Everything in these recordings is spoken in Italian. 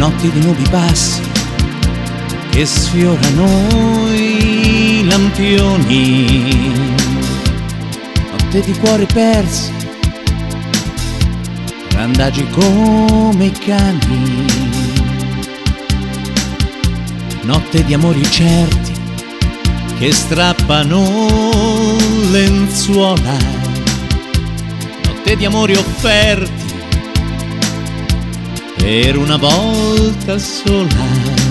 notti di nubi basse che sfiorano i lampioni, notte di cuori persi, randagi come i cani, notte di amori certi che strappano lenzuola, notte di amori offerti per una volta sola,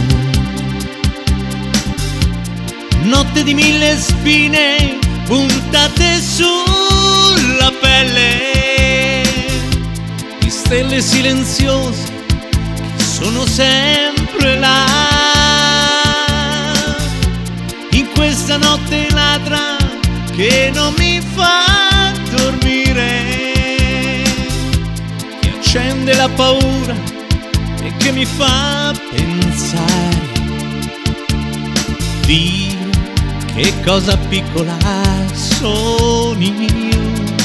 notte di mille spine puntate sulla pelle, di stelle silenziose che sono sempre là, in questa notte ladra che non mi fa dormire, che accende la paura e che mi fa pensare. Dio, che cosa piccola sono io.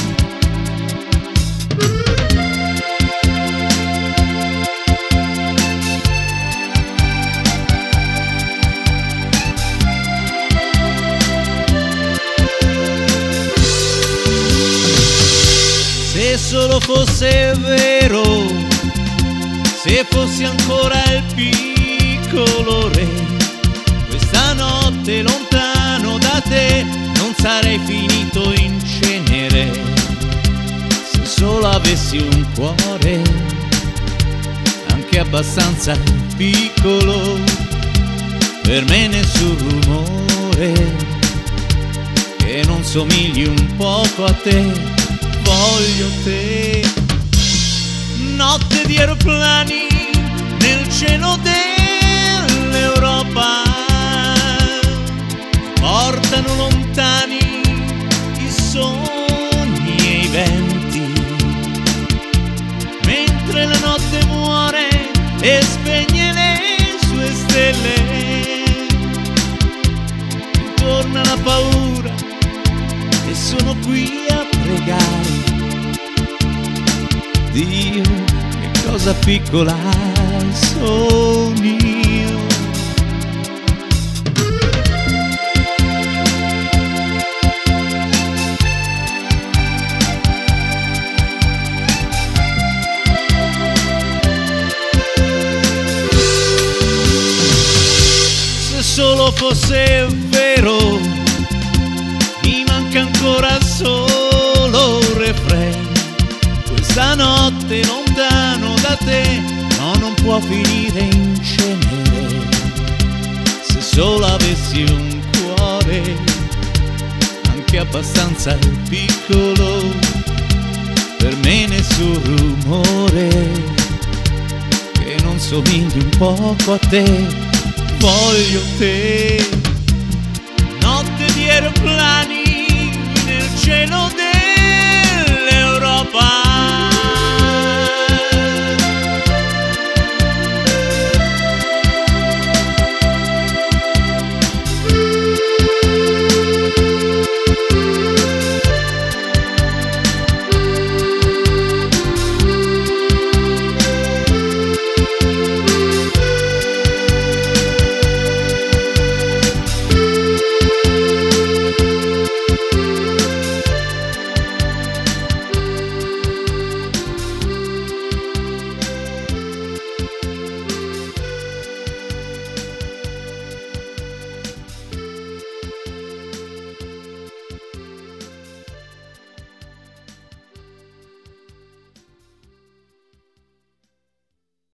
Se solo fosse vero, se fossi ancora il piccolo re, questa notte lontano da te non sarei finito in cenere. Se solo avessi un cuore anche abbastanza piccolo, per me nessun rumore che non somigli un poco a te. Voglio te, notte di aeroplani nel cielo dell'Europa, portano lontani i sogni e i venti, mentre la notte muore e spegne le sue stelle, ritorna la paura e sono qui a pregare. Dio, che cosa piccola sono io. Se solo fosse vero, mi manca ancora solo un refrain. Questa notte lontano da te no, non può finire in cenere. Se solo avessi un cuore anche abbastanza piccolo, per me nessun rumore che non somigli un poco a te. Voglio te, notte di aeroplani